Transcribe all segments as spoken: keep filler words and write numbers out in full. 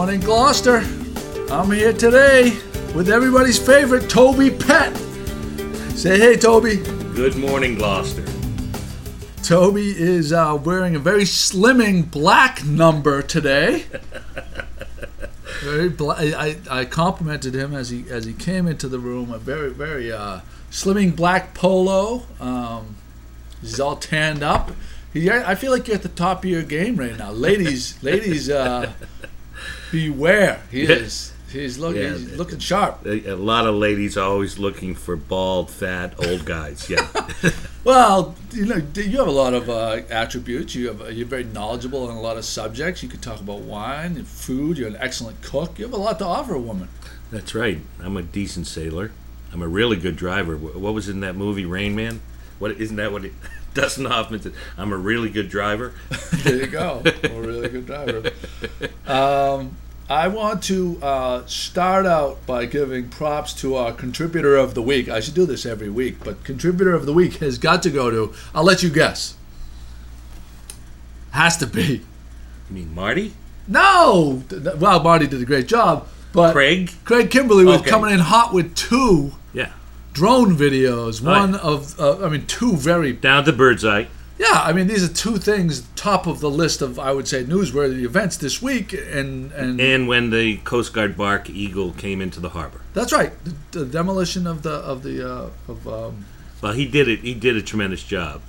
morning, Gloucester. I'm here today with everybody's favorite, Toby Pett. Say hey, Toby. Good morning, Gloucester. Toby is uh, wearing a very slimming black number today. Very bla- I, I complimented him as he as he came into the room. A very very uh, slimming black polo. Um, he's all tanned up. He, I feel like you're at the top of your game right now, ladies. ladies, uh, beware. He is. He's looking. Yeah, he's looking sharp. A, a lot of ladies are always looking for bald, fat, old guys. Yeah. Well, you know, you have a lot of uh, attributes. You have you're very knowledgeable on a lot of subjects. You can talk about wine and food. You're an excellent cook. You have a lot to offer a woman. That's right. I'm a decent sailor. I'm a really good driver. What was in that movie, Rain Man? What isn't that what it, Dustin Hoffman said? I'm a really good driver. There you go. A really good driver. Um, I want to uh, start out by giving props to our contributor of the week. I should do this every week, but contributor of the week has got to go to, I'll let you guess. Has to be. You mean Marty? No! Well, Marty did a great job, but Craig? Craig Kimberly was Okay. coming in hot with two Yeah. drone videos. One Right. of, uh, I mean, two very... Down to Birdseye. Yeah, I mean, these are two things top of the list of, I would say, newsworthy events this week, and and, And when the Coast Guard bark Eagle came into the harbor. that's right, the, the demolition of the of the uh, of um, Well, he did it. He did a tremendous job,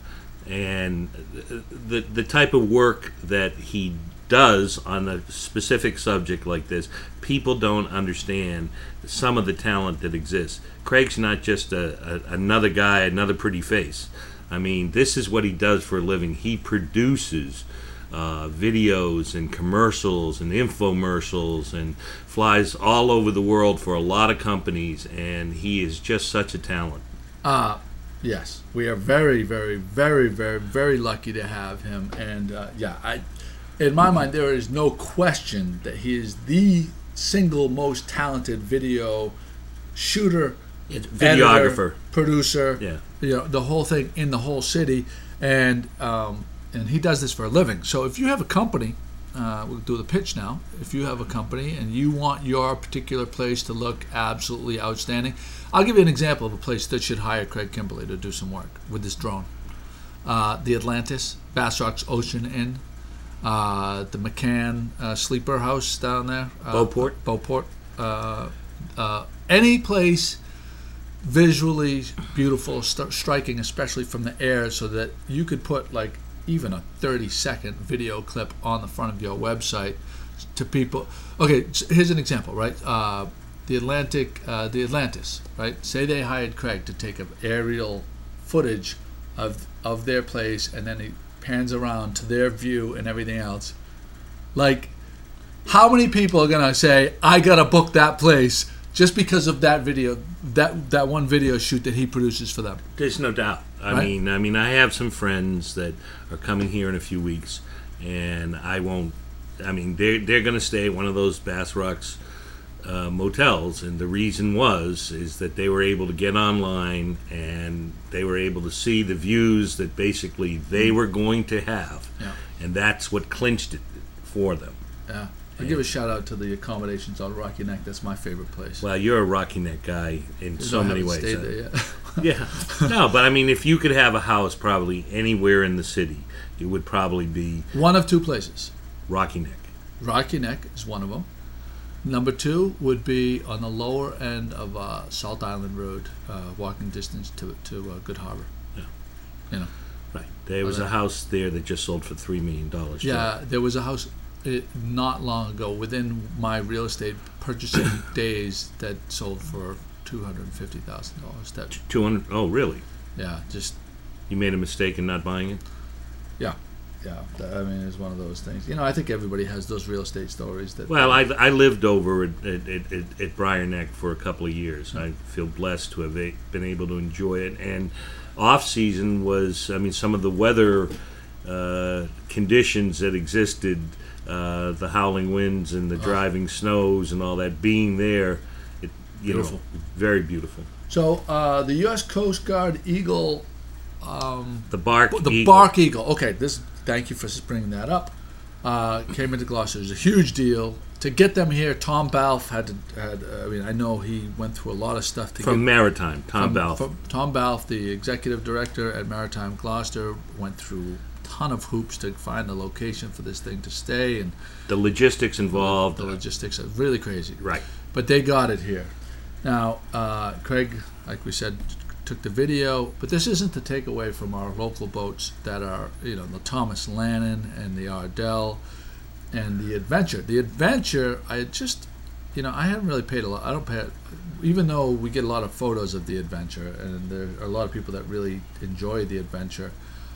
and the the type of work that he does on a specific subject like this, people don't understand some of the talent that exists. Craig's not just a, a another guy, another pretty face. I mean, this is what he does for a living. He produces uh, videos and commercials and infomercials and flies all over the world for a lot of companies, and he is just such a talent. uh yes, we are very very very very very lucky to have him, and uh, yeah, I in my mind there is no question that he is the single most talented video shooter, Videographer, editor, producer, yeah. you know, the whole thing in the whole city, and um, and he does this for a living. So if you have a company, uh, we'll do the pitch now. If you have a company and you want your particular place to look absolutely outstanding, I'll give you an example of a place that should hire Craig Kimberly to do some work with this drone. Uh, the Atlantis, Bass Rocks Ocean Inn, uh, the McCann uh, Sleeper House down there, uh, Beauport. Beauport, uh, uh, any place visually beautiful, st- striking, especially from the air, so that you could put like even a thirty second video clip on the front of your website to people. Okay, here's an example, right? Uh, the Atlantic, uh, the Atlantis, right? Say they hired Craig to take an aerial footage of of their place, and then he pans around to their view and everything else. Like, how many people are gonna say, "I gotta book that place"? Just because of that video, that that one video shoot that he produces for them. There's no doubt. I Right? mean, I mean, I have some friends that are coming here in a few weeks, and I won't. I mean, they're they're going to stay at one of those Bass Rocks uh, motels, and the reason was is that they were able to get online and they were able to see the views that basically they were going to have, Yeah. and that's what clinched it for them. Yeah. I give a shout out to the accommodations on Rocky Neck. That's my favorite place. Well, you're a Rocky Neck guy in so I many haven't ways. stayed Uh, there yet. Yeah. No, but I mean, if you could have a house probably anywhere in the city, it would probably be One of two places. Rocky Neck. Rocky Neck is one of them. Number two would be on the lower end of uh, Salt Island Road, uh, walking distance to to uh, Good Harbor. Yeah. You know. Right. There was Okay. a house there that just sold for three million dollars. Yeah, there was a house uh, not long ago within my real estate purchasing days that sold for two hundred and fifty thousand dollars. That Two hundred. Oh, really? yeah, just You made a mistake in not buying it. yeah, yeah. that- I mean, it's one of those things. You know, I think everybody has those real estate stories that. Well, I I lived over at at, at, at at Briar Neck for a couple of years. I feel blessed to have a- been able to enjoy it. And off season was, I mean, some of the weather uh, conditions that existed, uh, the howling winds and the driving snows and all that. Being there, it you Beautiful. know, very beautiful. So uh, the U S Coast Guard Eagle, um, The bark. the eagle. Bark Eagle. Okay, this. Thank you for bringing that up. Uh, came into Gloucester. It was a huge deal. to get them here, Tom Balfe had to. Had, uh, I mean, I know he went through a lot of stuff to From get Maritime, Tom from, Balfe. From Tom Balfe, the executive director at Maritime Gloucester, went through a ton of hoops to find a location for this thing to stay, and The logistics involved. the logistics are really crazy. Right. But they got it here. Now, uh, Craig, like we said, took the video, but this isn't to take away from our local boats that are, you know, the Thomas Lannon and the Ardell and the Adventure. The Adventure, I just, you know, I haven't really paid a lot. I don't pay, even though we get a lot of photos of the Adventure, and there are a lot of people that really enjoy the Adventure.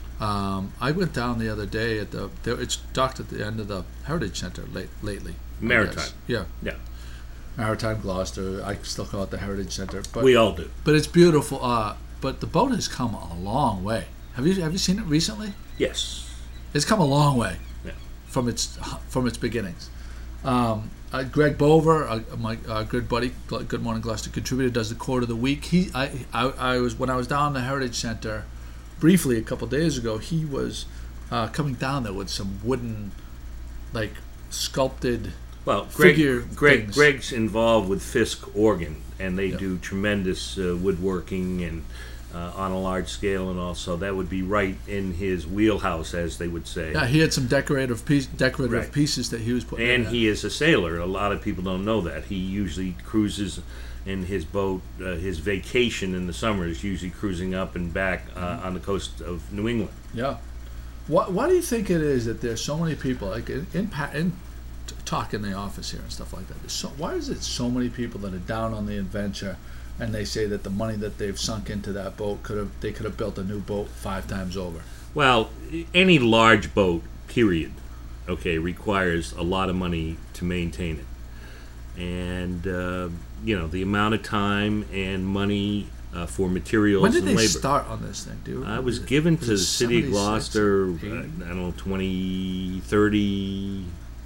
Um, I went down the other day at the, there, it's docked at the end of the Heritage Center late, lately. I Maritime. guess. Yeah. Yeah. Maritime Gloucester. I still call it the Heritage Center. But, We all do. but it's beautiful. Uh, but the boat has come a long way. Have you have you seen it recently? Yes. It's come a long way Yeah. from its from its beginnings. Um, uh, Greg Bover, uh, my uh, good buddy, Good Morning Gloucester contributor, does the quote of the week. He, I, I, I was when I was down the Heritage Center briefly a couple days ago. He was uh, coming down there with some wooden, like sculpted. Well, Greg, Figure Greg things. Greg's involved with Fisk Organ, and they Yeah. do tremendous uh, woodworking and uh, on a large scale, and also that would be right in his wheelhouse, as they would say. Yeah, he had some decorative piece, decorative Right. pieces that he was putting. And in he is a sailor. A lot of people don't know that. He usually cruises in his boat. Uh, his vacation in the summer is usually cruising up and back uh, on the coast of New England. Yeah. Why, why do you think it is that there's so many people, like in, in, pa- in t- talk in the office here and stuff like that? There's so, why is it so many people that are down on the Adventure, and they say that the money that they've sunk into that boat could have they could have built a new boat five times over? Well, any large boat, period, okay, requires a lot of money to maintain it. And, uh, you know, the amount of time and money uh, for materials When did and they labor. start on this thing, dude? I was given to the Was it city of seventy-six, Gloucester, uh, eighty? I don't know, twenty, thirty,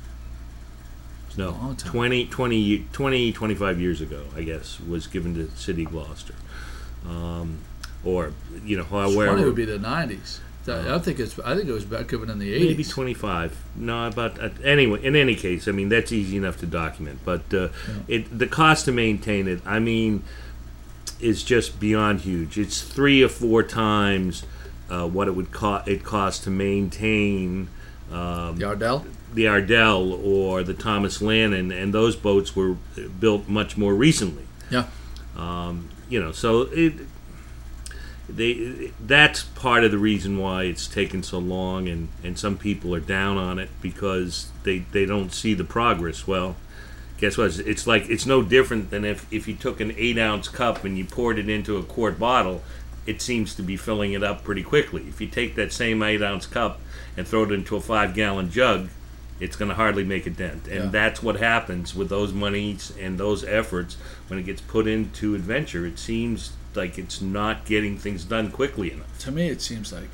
no, long time. twenty, twenty, twenty, twenty-five years ago, I guess, was given to the city of Gloucester. Um, or, you know, twenty however. would be the nineties. I don't think it's. I think it was back given in the eighties. Maybe twenty-five. No, about uh, anyway. In any case, I mean that's easy enough to document. But uh, Yeah. it the cost to maintain it, I mean, is just beyond huge. It's three or four times uh, what it would cost. It cost to maintain um, The Ardell. the Ardell or the Thomas Lannon, and those boats were built much more recently. Yeah. Um, you know, so it. They that's part of the reason why it's taken so long, and, and some people are down on it because they, they don't see the progress. Well, guess what? It's like it's no different than if, if you took an eight ounce cup and you poured it into a quart bottle. It seems to be filling it up pretty quickly. If you take that same eight ounce cup and throw it into a five gallon jug, it's going to hardly make a dent. And Yeah. that's what happens with those monies and those efforts when it gets put into Adventure. It seems like it's not getting things done quickly enough. To me, it seems like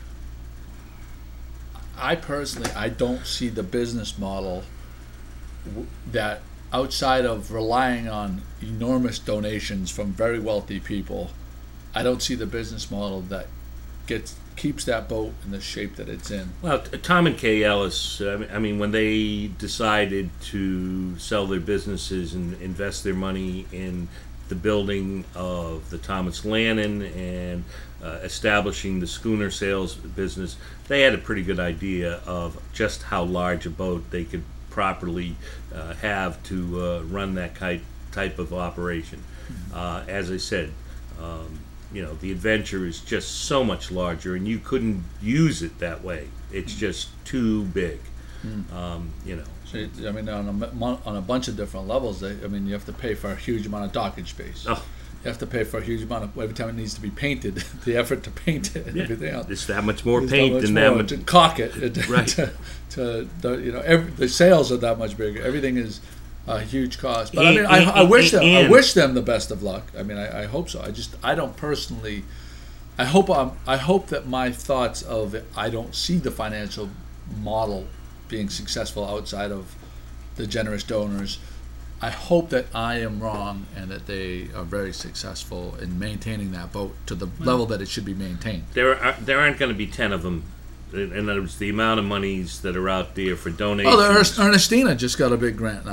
I personally I don't see the business model w- that outside of relying on enormous donations from very wealthy people. I don't see the business model that gets keeps that boat in the shape that it's in. Well, t- Tom and Kay Ellis, uh, I mean- I mean, when they decided to sell their businesses and invest their money in the building of the Thomas Lannon and uh, establishing the schooner sales business, they had a pretty good idea of just how large a boat they could properly uh, have to uh, run that type type of operation. Uh, as I said, um, you know, the Adventure is just so much larger, and you couldn't use it that way. It's just too big. Um, you know. So it- I mean, on a mon- on a bunch of different levels, they, I mean, you have to pay for a huge amount of dockage space. Oh. You have to pay for a huge amount of every time it needs to be painted, the effort to paint it and Yeah, everything else. it's that much more There's paint much and that more much. to caulk it. To, Right. To, to the, you know, every, the sales are that much bigger. Everything is a huge cost. But I mean, I, And- I wish them. I and- wish them the best of luck. I mean, I, I hope so. I just, I don't personally. I hope I'm. I hope that my thoughts of it, I don't see the financial model being successful outside of the generous donors. I hope that I am wrong and that they are very successful in maintaining that boat to the level that it should be maintained. There are there aren't going to be ten of them. In in other words, the amount of monies that are out there for donations. Oh, the Ernest, Ernestina just got a big grant now.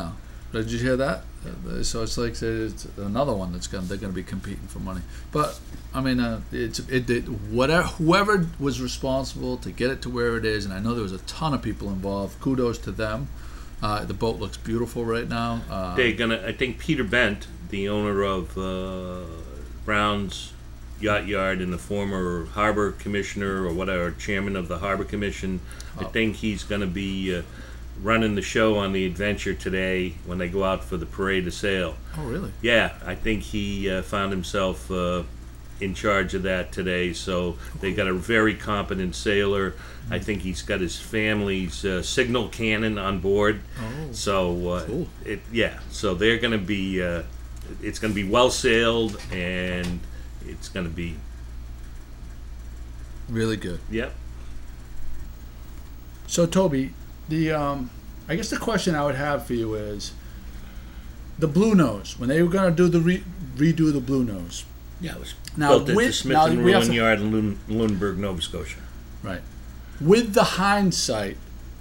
Did you hear that? Uh, So it's like it's another one that's going. They're going to be competing for money. But I mean, uh, it's it, it. Whatever whoever was responsible to get it to where it is, and I know there was a ton of people involved. Kudos to them. Uh, the boat looks beautiful right now. Uh, They're gonna. I think Peter Bent, the owner of uh, Brown's Yacht Yard and the former harbor commissioner or whatever, chairman of the harbor commission, I Oh. think he's going to be uh, running the show on the Adventure today when they go out for the parade of sail. Oh, really? Yeah, I think he uh, found himself uh, in charge of that today. So they got a very competent sailor. I think he's got his family's uh, signal cannon on board. Oh, So uh, cool. it yeah, so they're going to be. Uh, it's going to be well sailed, and it's going to be Really good. yep. So Toby, the um, I guess the question I would have for you is the Blue Nose. When they were going to do the re- redo the Blue Nose, Yeah, it was Now, built at the with- Smith now and we have Ruin to- Yard in Lun- Lunenburg, Nova Scotia. right? With the hindsight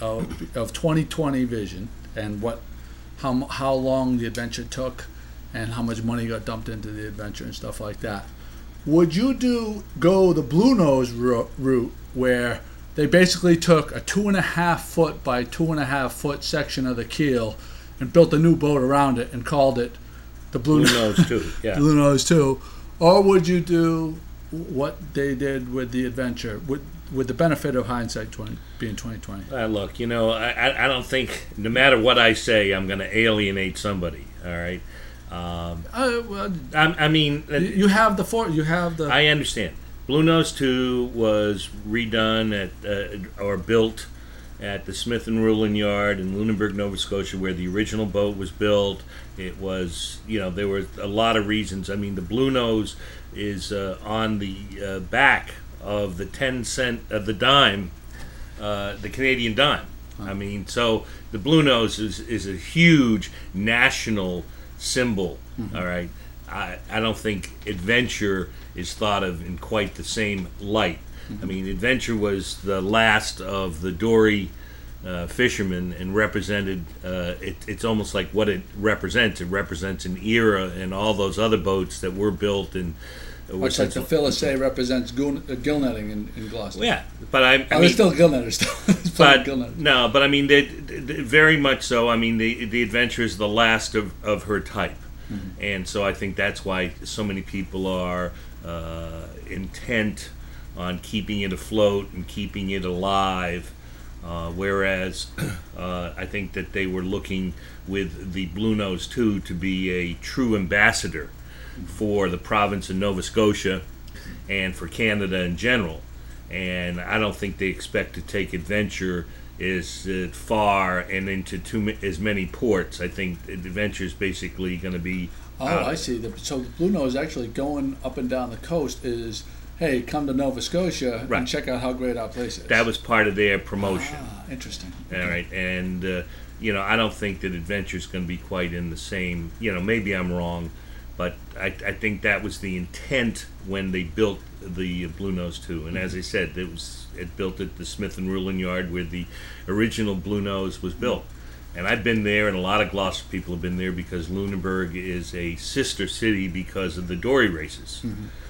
of of twenty twenty vision and what how mu- how long the adventure took and how much money got dumped into the adventure and stuff like that, would you do go the Blue Nose ro- route where they basically took a two and a half foot by two and a half foot section of the keel and built a new boat around it and called it the Blue, Blue Nose, Nose too. Yeah. Blue Nose too, or would you do what they did with the adventure with with the benefit of hindsight twenty, being twenty twenty? Uh, look, you know, I, I I don't think no matter what I say, I'm going to alienate somebody. All right. Um, Uh, well, I, I mean, you, you have the for you have the I understand. Blue Nose two was redone at uh, or built at the Smith and Ruin Yard in Lunenburg, Nova Scotia, where the original boat was built. It was, you know, there were a lot of reasons. I mean, the Blue Nose is uh, on the uh, back of the ten cent of the dime, uh, the Canadian dime. I mean, so the Blue Nose is is a huge national symbol. All right. I, I don't think adventure is thought of in quite the same light. I mean, adventure was the last of the dory uh, fishermen and represented, uh, it, it's almost like what it represents. It represents an era and all those other boats that were built and uh, were much like the since- Phyllis A represents gill, uh, gill netting in, in Gloucester. yeah, but I, I oh, mean, there's still gill netters. Still, There's plenty of but gill netters. no, but I mean, they, they, very much so. I mean, the the adventure is the last of, of her type, and so I think that's why so many people are uh, intent on keeping it afloat and keeping it alive. Uh, whereas uh, I think that they were looking with the Blue Nose two to be a true ambassador for the province of Nova Scotia and for Canada in general. And I don't think they expect to take adventure as uh, far and into too ma- as many ports. I think adventure is basically going to be. Oh, out of I it. see. The, so the Blue Nose actually going up and down the coast is, hey, come to Nova Scotia Right. and check out how great our place is. That was part of their promotion. ah, interesting. All right, and uh, you know, I don't think that adventure is going to be quite in the same. You know, maybe I'm wrong, but I, I think that was the intent when they built the Blue Nose two. And as I said, it was it built at the Smith and Ruin Yard where the original Blue Nose was built. And I've been there, and a lot of Gloucester people have been there because Lunenburg is a sister city because of the dory races.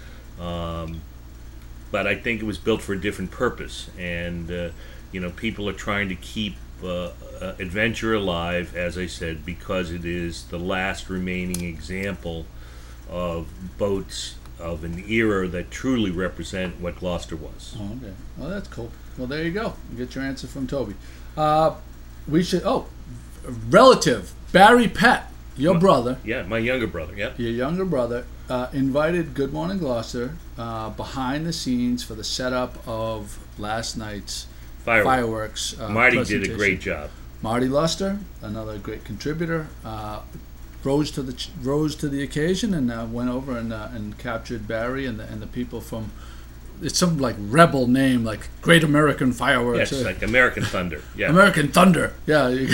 Um, but I think it was built for a different purpose, and uh, you know, people are trying to keep uh, uh, adventure alive, as I said, because it is the last remaining example of boats of an era that truly represent what Gloucester was. Oh, okay. Well, that's cool. Well, there you go. You get your answer from Toby. Uh, we should. Oh, relative Barry Pett, your My- brother, Yeah, my younger brother. Yeah, your younger brother, uh, invited Good Morning Gloucester uh, behind the scenes for the setup of last night's fireworks. fireworks. Uh, Marty did a presentation. great job. Marty Luster, another great contributor, uh, rose to the ch- rose to the occasion and uh, went over and uh, and captured Barry and the and the people from. It's some like rebel name, like Great American Fireworks. Yes, uh, like American Thunder. Yeah, American Thunder. Yeah, you-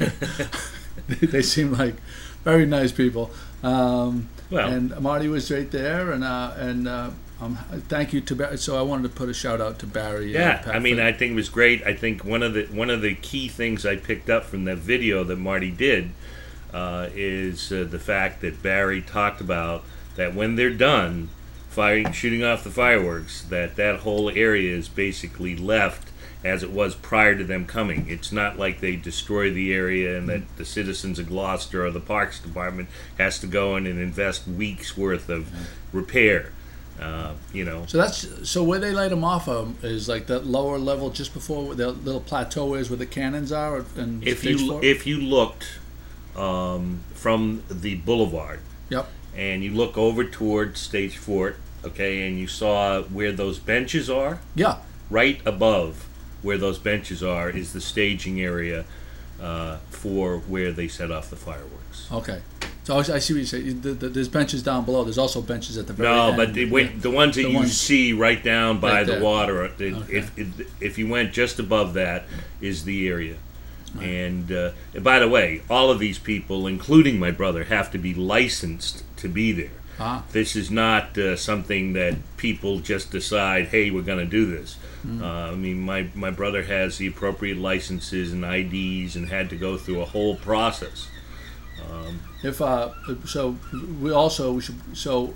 they, they seem like very nice people. Um, Well- and Marty was right there, and uh, and uh, um, thank you to Barry. So I wanted to put a shout out to Barry. uh, Yeah, Pat I mean, for- I think it was great. I think one of the one of the key things I picked up from that video that Marty did uh, is uh, the fact that Barry talked about that when they're done firing, shooting off the fireworks, that that whole area is basically left as it was prior to them coming. It's not like they destroy the area and that the citizens of Gloucester or the Parks Department has to go in and invest weeks worth of repair. Uh, you know. So that's so where they light them off of is like that lower level just before where the little plateau is where the cannons are. And if you if you looked um, from the boulevard, yep, and you look over toward Stage Fort, okay, and you saw where those benches are, yeah, right above where those benches are is the staging area uh, for where they set off the fireworks. Okay. So I see what you say. The, the, there's benches down below. There's also benches at the very no, end. No, but the, yeah. the ones that the you ones see right down by right the there. water, the, Okay. if, if if you went just above that, is the area. Right. And, uh, and by the way, all of these people, including my brother, have to be licensed to be there. Ah. This is not uh, something that people just decide, hey, we're going to do this. Mm. Uh, I mean, my, my brother has the appropriate licenses and I Ds and had to go through a whole process. Um, if uh, so, we also we should so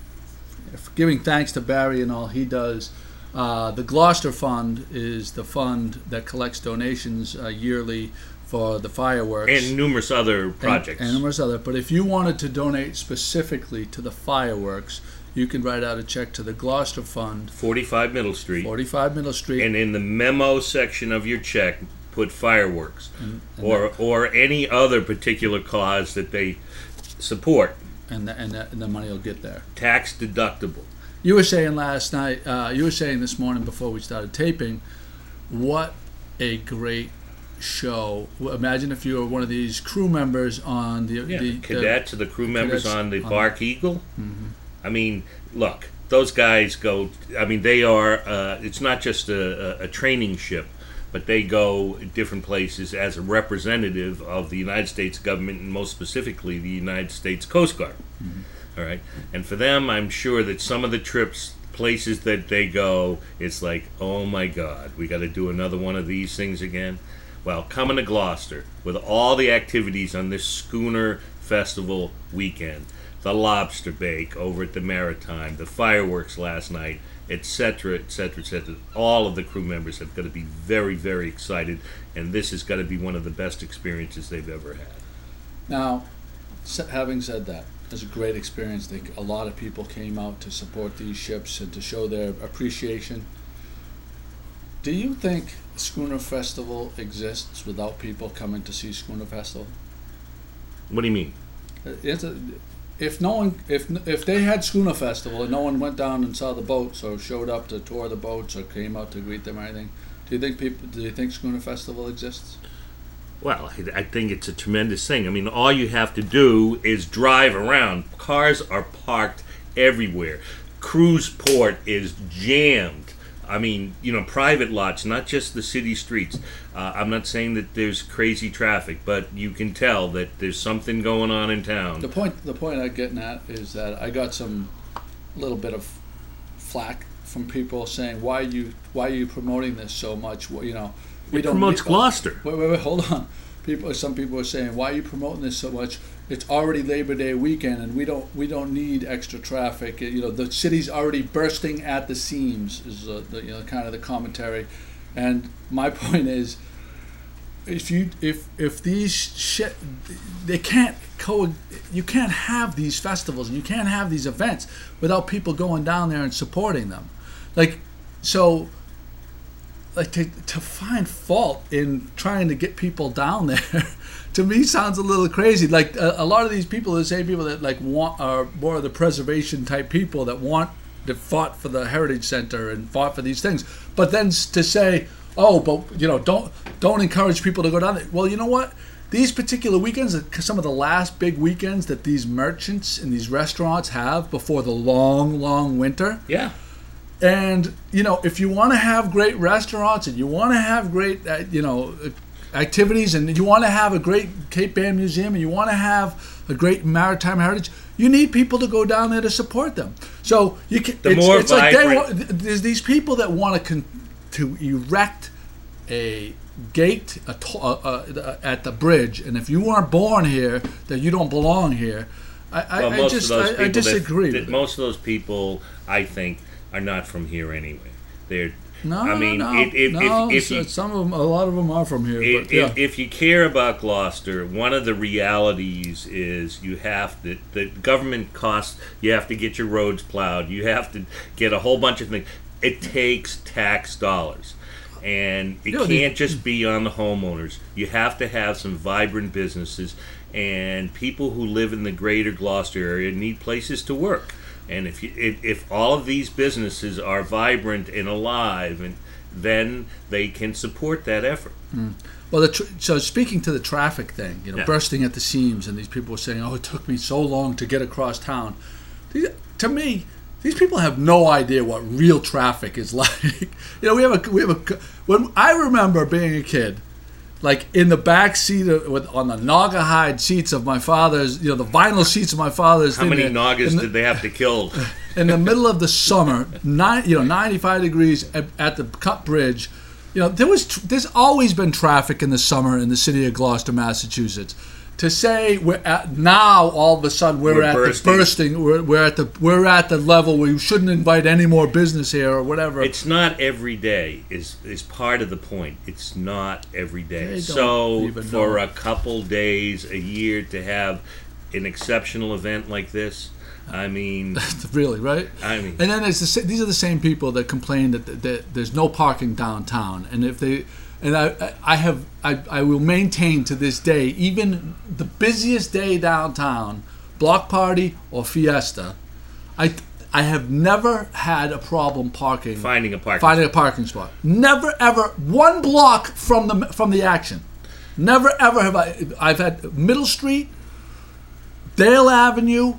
if giving thanks to Barry and all he does. Uh, the Gloucester Fund is the fund that collects donations uh, yearly for the fireworks and numerous other projects. And, and numerous other. But if you wanted to donate specifically to the fireworks, you can write out a check to the Gloucester Fund, forty-five Middle Street. forty-five Middle Street, and in the memo section of your check, put fireworks and, and or that, or any other particular cause that they support. And the, and, the, and the money will get there. Tax deductible. You were saying last night, uh, you were saying this morning before we started taping, what a great show. Imagine if you were one of these crew members on the... Yeah, the cadets or the crew members on the on Bark Eagle. Mm-hmm. I mean, look, those guys go, I mean, they are, uh, it's not just a, a, a training ship, but they go different places as a representative of the United States government and most specifically the United States Coast Guard. Mm-hmm. All right, and for them, I'm sure that some of the trips, places that they go, it's like, oh my God, we got to do another one of these things again. Well, coming to Gloucester with all the activities on this Schooner Festival weekend, the lobster bake over at the Maritime, the fireworks last night, et cetera, et cetera, et cetera. All of the crew members have got to be very, very excited, and this has got to be one of the best experiences they've ever had. Now, having said that, it was a great experience. They, a lot of people came out to support these ships and to show their appreciation. Do you think Schooner Festival exists without people coming to see Schooner Festival? What do you mean? It's a, if no one, if if they had Schooner Festival and no one went down and saw the boats or showed up to tour the boats or came out to greet them or anything, do you think people? Do you think Schooner Festival exists? Well, I think it's a tremendous thing. I mean, all you have to do is drive around. Cars are parked everywhere. Cruise Port is jammed. I mean, you know, private lots, not just the city streets. Uh, I'm not saying that there's crazy traffic, but you can tell that there's something going on in town. The point, the point I'm getting at is that I got some little bit of flack from people saying, "Why are you, why are you promoting this so much?" Well, you know, we it don't promotes need, Gloucester. Wait, wait, wait, hold on. People, some people are saying, "Why are you promoting this so much? It's already Labor Day weekend, and we don't we don't need extra traffic. You know, the city's already bursting at the seams." Is uh, the, you know kind of the commentary, and my point is, if you if if these shit, they can't co you can't have these festivals and you can't have these events without people going down there and supporting them, like so. Like to to find fault in trying to get people down there, to me sounds a little crazy. Like a, a lot of these people, the same people that like want are more of the preservation type people that want that fought for the Heritage Center and fought for these things. But then to say, oh, but you know, don't don't encourage people to go down there. Well, you know what? These particular weekends are some of the last big weekends that these merchants and these restaurants have before the long, long winter. Yeah. And, you know, if you want to have great restaurants and you want to have great, uh, you know, activities and you want to have a great Cape Ann Museum and you want to have a great maritime heritage, you need people to go down there to support them. So you can, the it's, more it's like they vibrant. want, there's these people that want to con, to erect a gate a to- uh, uh, at the bridge, and if you weren't born here, that you don't belong here. I, I, Well, I most just of those I, people I disagree. That, with that it. most of those people, I think, are not from here anyway. They're. No, I mean, no, if, if, no. if, if so- you, some of them, a lot of them are from here. if, but yeah. if, if you care about Gloucester, one of the realities is you have to. The government costs. You have to get your roads plowed. You have to get a whole bunch of things. It takes tax dollars. And it You know, the- can't just be on the homeowners. You have to have some vibrant businesses, and people who live in the greater Gloucester area need places to work. And if you, if, if all of these businesses are vibrant and alive, and then they can support that effort. Well, the tr- so speaking to the traffic thing, you know, Yeah. bursting at the seams, and these people were saying, "Oh, it took me so long to get across town." These, to me, these people have no idea what real traffic is like. You know, we have a we have a when I remember being a kid, like in the back seat of, with on the Naugahyde seats of my father's, you know, the vinyl seats of my father's. How thing many there, Nagas in the- did they have to kill? in the middle of the summer, nine, you know, ninety-five degrees at, at the Cut Bridge. You know, there was tr- there's always been traffic in the summer in the city of Gloucester, Massachusetts. To say we're at now, all of a sudden we're, We're at bursting. the bursting, we're, we're at the we're at the level where you shouldn't invite any more business here or whatever. It's not every day is is part of the point. It's not every They day. don't So even for know. a couple days a year to have an exceptional event like this, I mean, really, right? I mean, And then it's the, sa- these are the same people that complain that, that, that there's no parking downtown, and if they, and I, I- I have, I, I will maintain to this day, even the busiest day downtown, block party or fiesta, I, I have never had a problem parking, finding a parking. finding a parking spot. Never ever one block from the from the action. Never ever have I. I've had Middle Street, Dale Avenue,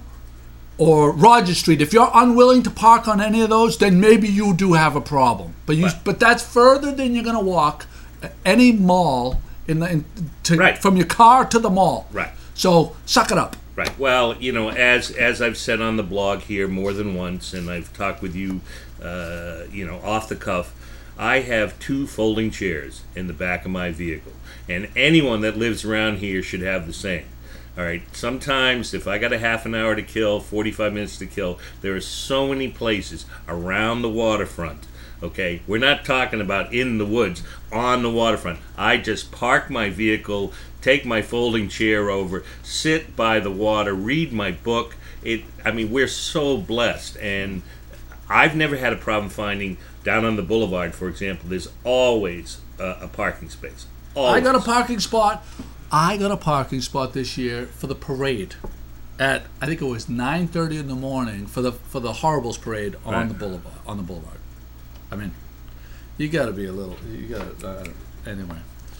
or Roger Street. If you're unwilling to park on any of those, then maybe you do have a problem. But you, Right. but that's further than you're going to walk any mall in the in, to, Right. from your car to the mall. Right. So suck it up. Right. Well, you know, as as I've said on the blog here more than once, and I've talked with you, uh, you know, off the cuff, I have two folding chairs in the back of my vehicle, and anyone that lives around here should have the same. All right. Sometimes, if I got a half an hour to kill, forty-five minutes to kill, there are so many places around the waterfront. Okay, we're not talking about in the woods, on the waterfront. I just park my vehicle, take my folding chair over, sit by the water, read my book. It. I mean, we're so blessed, and I've never had a problem finding down on the boulevard, for example. There's always uh, a parking space. Always. I got a parking spot. I got a parking spot this year for the parade at I think it was nine thirty in the morning for the for the Horribles parade on Right. the boulevard on the boulevard. I mean, you got to be a little. You got to uh, anyway.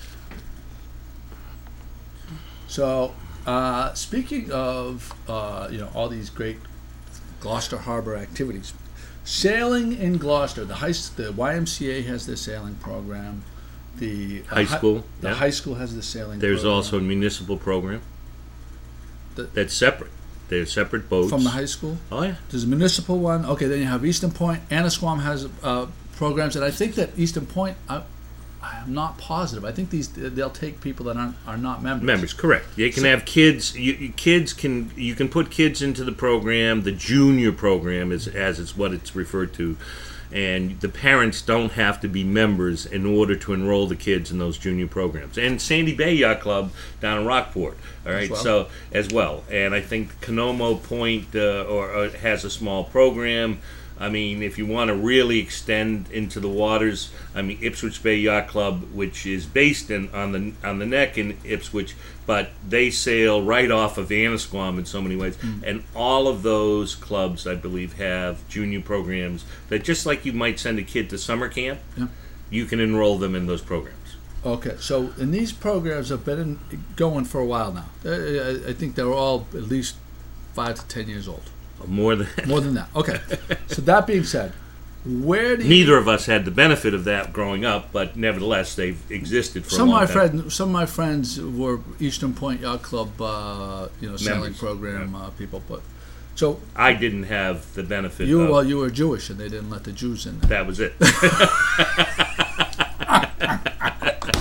So, uh, speaking of uh, you know all these great Gloucester Harbor activities, sailing in Gloucester, the high, the Y M C A has their sailing program. The uh, High hi- school, the yeah. high school has the sailing. There's program. also a municipal program The- that's separate. They're separate boats. From the high school? Oh yeah. There's a municipal one. Okay, then you have Eastern Point. Annisquam has uh, programs, and I think that Eastern Point, I, I'm not positive. I think these they'll take people that aren't, are not members. Members, correct. You can have kids. You, you- kids can you can put kids into the program. The junior program is as it's what it's referred to, and the parents don't have to be members in order to enroll the kids in those junior programs. And Sandy Bay Yacht Club down in Rockport. All right, well. so as well. And I think Canomo Point uh, or, or has a small program. I mean, if you want to really extend into the waters, I mean, Ipswich Bay Yacht Club, which is based in on the on the neck in Ipswich, but they sail right off of Annisquam in so many ways. Mm. And all of those clubs, I believe, have junior programs that just like you might send a kid to summer camp, Yeah. you can enroll them in those programs. Okay, so and these programs have been in, going for a while now. Uh, I, I think they're all at least five to ten years old. More than More than that. Okay. So that being said, where do you, neither of us had the benefit of that growing up, but nevertheless, they've existed for some a of long my time. friends, some of my friends were Eastern Point Yacht Club, uh, you know, sailing Members, program uh, people. But so I didn't have the benefit you, of well, you were Jewish, and they didn't let the Jews in there. that was it.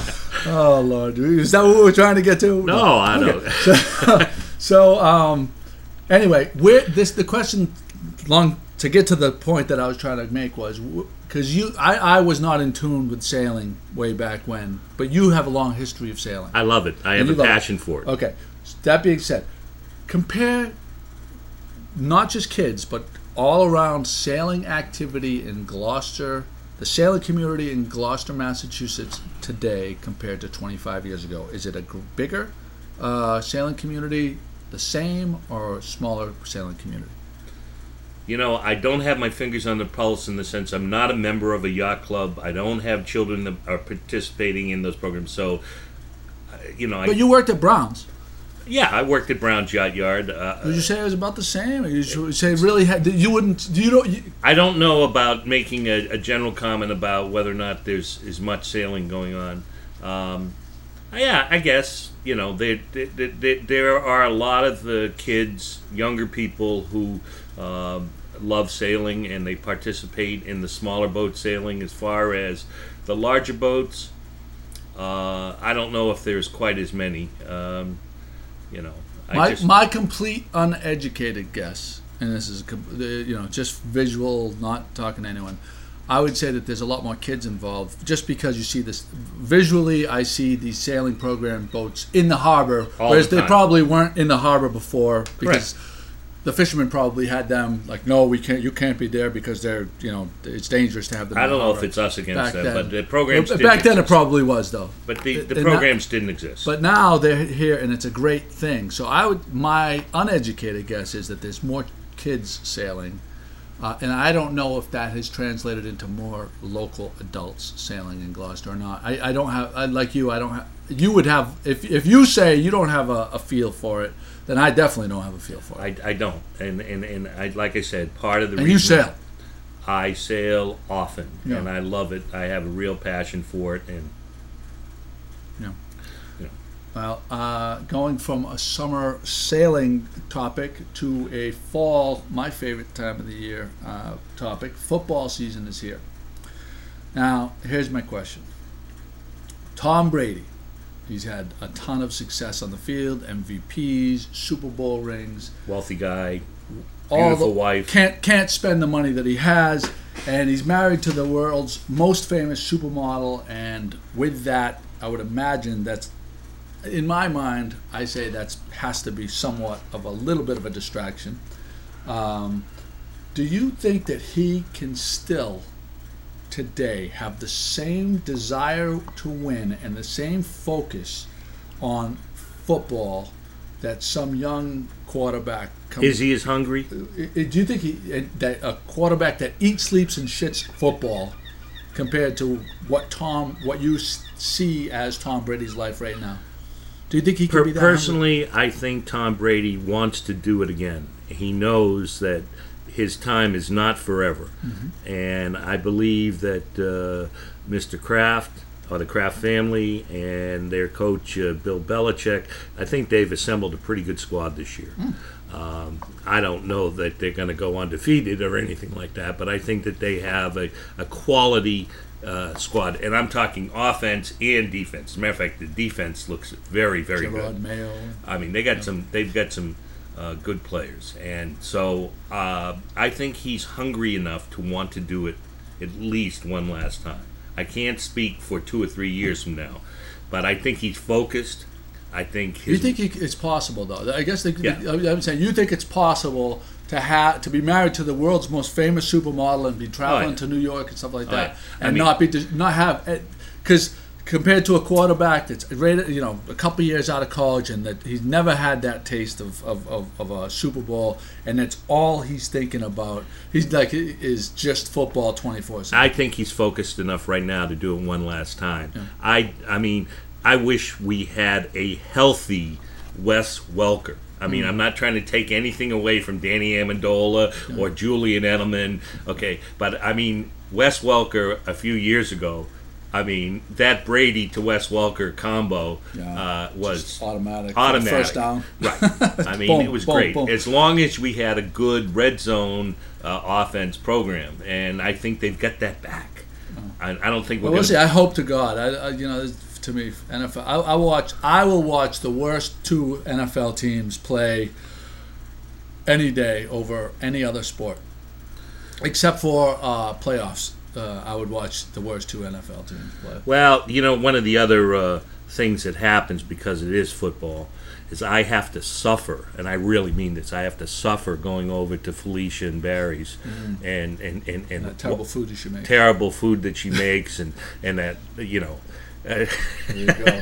Oh Lord, is that what we're trying to get to? No, I don't. So, so um, anyway, where this the question long to get to the point that I was trying to make was because you I, I was not in tune with sailing way back when, but you have a long history of sailing. I love it. I have And a you love passion it. for it. Okay, that being said, compare not just kids but all around sailing activity in Gloucester, the sailing community in Gloucester, Massachusetts today compared to twenty-five years ago. Is it a gr- bigger uh, sailing community, the same, or a smaller sailing community? You know, I don't have my fingers on the pulse in the sense I'm not a member of a yacht club. I don't have children that are participating in those programs. So, uh, you know, I, But you worked at Brown's. yeah, I worked at Brown's Yacht Yard. Uh, Would you say it was about the same? Or you should say really had, you wouldn't? Do you know? You, I don't know about making a, a general comment about whether or not there's as much sailing going on. Um, yeah, I guess you know there there, there, there are a lot of the kids, younger people who uh, love sailing and they participate in the smaller boat sailing. As far as the larger boats, uh, I don't know if there's quite as many. Um, you know, I my just, my complete uneducated guess, and this is com- the- you know just visual, not talking to anyone. I would say that there's a lot more kids involved, just because you see this visually. I see these sailing program boats in the harbor, All whereas the they time. probably weren't in the harbor before because Correct. the fishermen probably had them like, no, we can't, you can't be there because they're, you know, it's dangerous to have them. I in the don't know if harbor. it's us against Back them, then. but the programs Well, didn't back then it exist. probably was though. But the, the And programs didn't exist. But now they're here, and it's a great thing. So I would, my uneducated guess is that there's more kids sailing, uh, and I don't know if that has translated into more local adults sailing in Gloucester or not. I, I don't have, I, like you, I don't have. You would have if if you say you don't have a, a feel for it, then I definitely don't have a feel for it. I, I don't, and and and I, like I said, part of the and reason you sail. I sail often, Yeah. and I love it. I have a real passion for it, and Well, uh, going from a summer sailing topic to a fall, my favorite time of the year uh, topic, football season is here. Now, here's my question. Tom Brady, he's had a ton of success on the field, M V Ps, Super Bowl rings, wealthy guy, all beautiful the, wife. Can't can't spend the money that he has, and he's married to the world's most famous supermodel, and with that, I would imagine that's, in my mind, I say that has to be somewhat of a little bit of a distraction. Um, do you think that he can still today have the same desire to win and the same focus on football that some young quarterback comes? Is he as hungry? Do you think he, that a quarterback that eats, sleeps, and shits football compared to what Tom, what you s- see as Tom Brady's life right now? Do you think he could Per- be that hungry? personally, I think Tom Brady wants to do it again. He knows that his time is not forever, Mm-hmm. and I believe that uh, Mister Kraft, or the Kraft family, and their coach uh, Bill Belichick, I think they've assembled a pretty good squad this year. Mm. Um, I don't know that they're going to go undefeated or anything like that, but I think that they have a, a quality uh, squad, and I'm talking offense and defense. As a matter of fact, the defense looks very, very Gerard good. Mayo. I mean, they got some. They've got some uh, good players, and so uh, I think he's hungry enough to want to do it at least one last time. I can't speak for two or three years from now, but I think he's focused. I think his. You think he, it's possible, though? I guess the, Yeah. the, I'm saying you think it's possible to have to be married to the world's most famous supermodel and be traveling Oh, yeah. to New York and stuff like Oh, that, yeah. I and mean- not be not have because compared to a quarterback that's rated, you know, a couple years out of college and that he's never had that taste of, of, of, of a Super Bowl, and that's all he's thinking about. He's like is just football twenty-four seven. I think he's focused enough right now to do it one last time. I. I mean, I wish we had a healthy Wes Welker. I mean, I'm not trying to take anything away from Danny Amendola or Julian Edelman, okay, but I mean, Wes Welker a few years ago, I mean, that Brady to Wes Welker combo Yeah. uh, was Just automatic, automatic. first down. Right. I mean, Boom, it was boom, great. boom. As long as we had a good red zone uh, offense program, and I think they've got that back. I, I don't think we're Well, we'll going see. I hope to God. I, I you know, to me. N F L. I, I watch. I will watch the worst two N F L teams play any day over any other sport, except for uh, playoffs. Uh, I would watch the worst two N F L teams play. Well, you know, one of the other uh, things that happens because it is football is I have to suffer, and I really mean this. I have to suffer going over to Felicia and Barry's, mm-hmm. and and and, and that terrible food that she makes. Terrible food that she makes, and and that you know. Uh, there you go.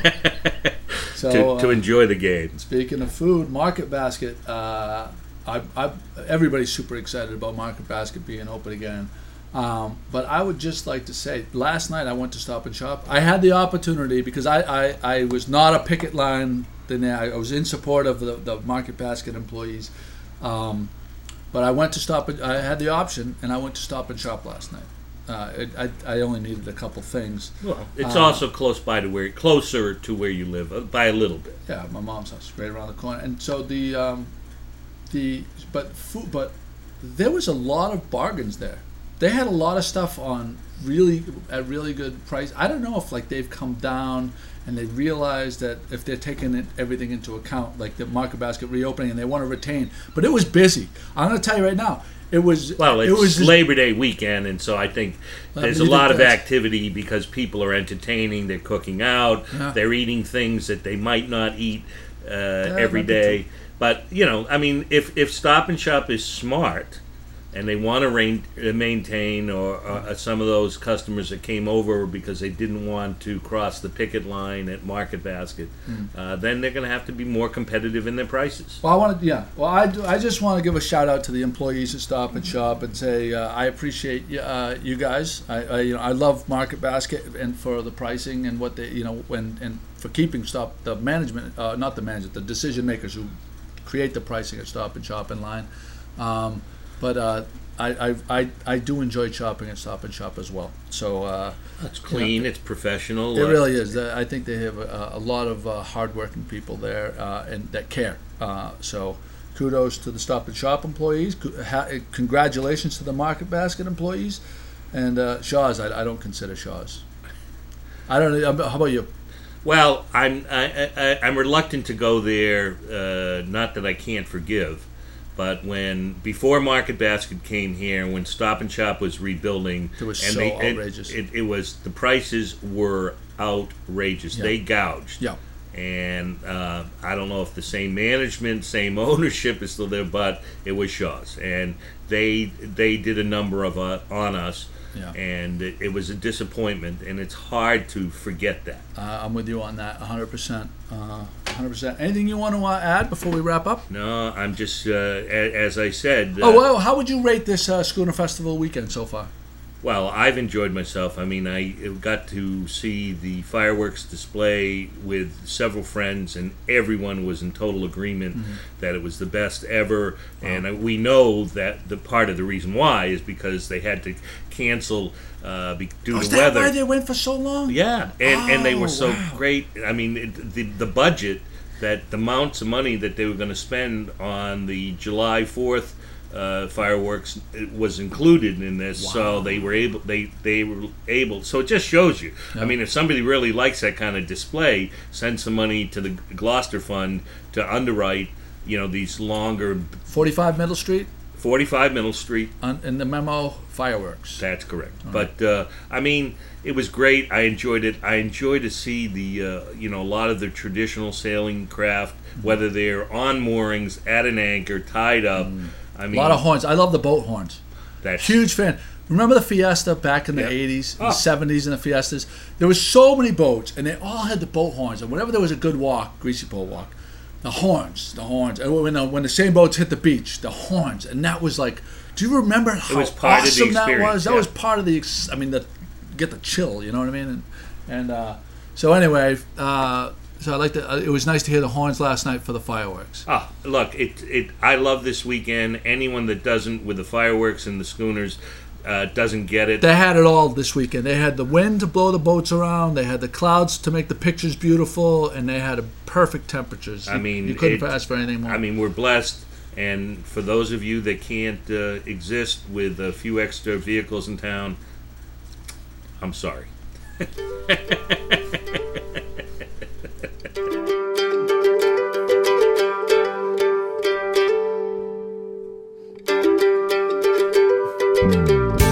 So, to, to uh, enjoy the game. Speaking of food, Market Basket. Uh, I, I, everybody's super excited about Market Basket being open again. Um, but I would just like to say, last night I went to Stop and Shop. I had the opportunity because I, I, I was not a picket line. Then I was in support of the, the Market Basket employees. Um, but I went to Stop. And, I had the option, and I went to Stop and Shop last night. Uh, it, I, I only needed a couple things. Well, it's uh, also close by to where, closer to where you live, uh, by a little bit. Yeah, my mom's house, right around the corner. And so the, um, the, but food, but there was a lot of bargains there. They had a lot of stuff on really at really good price. I don't know if like they've come down and they realized that if they're taking it, everything into account, like the Market Basket reopening, and they want to retain. But it was busy. I'm going to tell you right now. It was well. It's it was Labor Day weekend, and so I think there's a lot of activity because people are entertaining. They're cooking out. Yeah. They're eating things that they might not eat uh, yeah, every day. But you know, I mean, if if Stop and Shop is smart, and they want to rain, uh, maintain, or uh, some of those customers that came over because they didn't want to cross the picket line at Market Basket, mm. uh, then they're going to have to be more competitive in their prices. Well, I want to, yeah. Well, I, do, I just want to give a shout out to the employees at Stop and Shop and say uh, I appreciate uh, you guys. I, I, you know, I love Market Basket and for the pricing and what they, you know, when and for keeping Stop the management, uh, not the management, the decision makers who create the pricing at Stop and Shop in line. Um, But uh, I, I I I do enjoy shopping at Stop and Shop as well. So uh, it's clean, you know, it's professional. It uh, really is. I think they have a, a lot of uh, hardworking people there uh, and that care. Uh, so kudos to the Stop and Shop employees. Congratulations to the Market Basket employees. And uh, Shaw's, I, I don't consider Shaw's. I don't know. How about you? Well, I'm I, I, I'm reluctant to go there. Uh, not that I can't forgive. But when before Market Basket came here, when Stop and Shop was rebuilding, it was and so they, outrageous. It, it, it was the prices were outrageous. Yeah. They gouged. Yeah. And uh, I don't know if the same management, same ownership is still there, but it was Shaw's, and they they did a number of uh, on us. Yeah. And it, it was a disappointment, and it's hard to forget that. Uh, I'm with you on that, one hundred percent. Uh, one hundred percent. Anything you want to uh, add before we wrap up? No, I'm just, uh, a, as I said... Uh, oh, well, uh, how would you rate this uh, Schooner Festival weekend so far? Well, I've enjoyed myself. I mean, I got to see the fireworks display with several friends, and everyone was in total agreement mm-hmm. that it was the best ever. Wow. And we know that the part of the reason why is because they had to cancel uh, due oh, to is weather. That why they went for so long? Yeah, and oh, and they were so wow. great. I mean, it, the the budget that the amounts of money that they were going to spend on the July fourth. Uh, fireworks was included in this, wow. so they were able. They they were able. So it just shows you. Yeah. I mean, if somebody really likes that kind of display, send some money to the Gloucester Fund to underwrite. You know, these longer. forty-five Middle Street. forty-five Middle Street. On, in the memo, fireworks. That's correct. All but right. uh, I mean, it was great. I enjoyed it. I enjoyed to see the uh, you know a lot of the traditional sailing craft, mm. whether they're on moorings, at an anchor, tied up. Mm. I mean, a lot of horns. I love the boat horns. That's huge fan. Remember the Fiesta back in the yep. eighties, oh. the seventies, and the Fiestas? There was so many boats, and they all had the boat horns. And whenever there was a good walk, greasy pole walk, the horns, the horns. And when the, when the same boats hit the beach, the horns. And that was like, do you remember how it was part awesome of the that was? That yeah. was part of the, I mean, the get the chill, you know what I mean? And, and uh, so anyway, uh, So I like to. It was nice to hear the horns last night for the fireworks. Ah, look, it it. I love this weekend. Anyone that doesn't with the fireworks and the schooners uh, doesn't get it. They had it all this weekend. They had the wind to blow the boats around. They had the clouds to make the pictures beautiful, and they had a perfect temperatures. I mean, you couldn't it, ask for anything more. I mean, we're blessed. And for those of you that can't uh, exist with a few extra vehicles in town, I'm sorry. Thank you.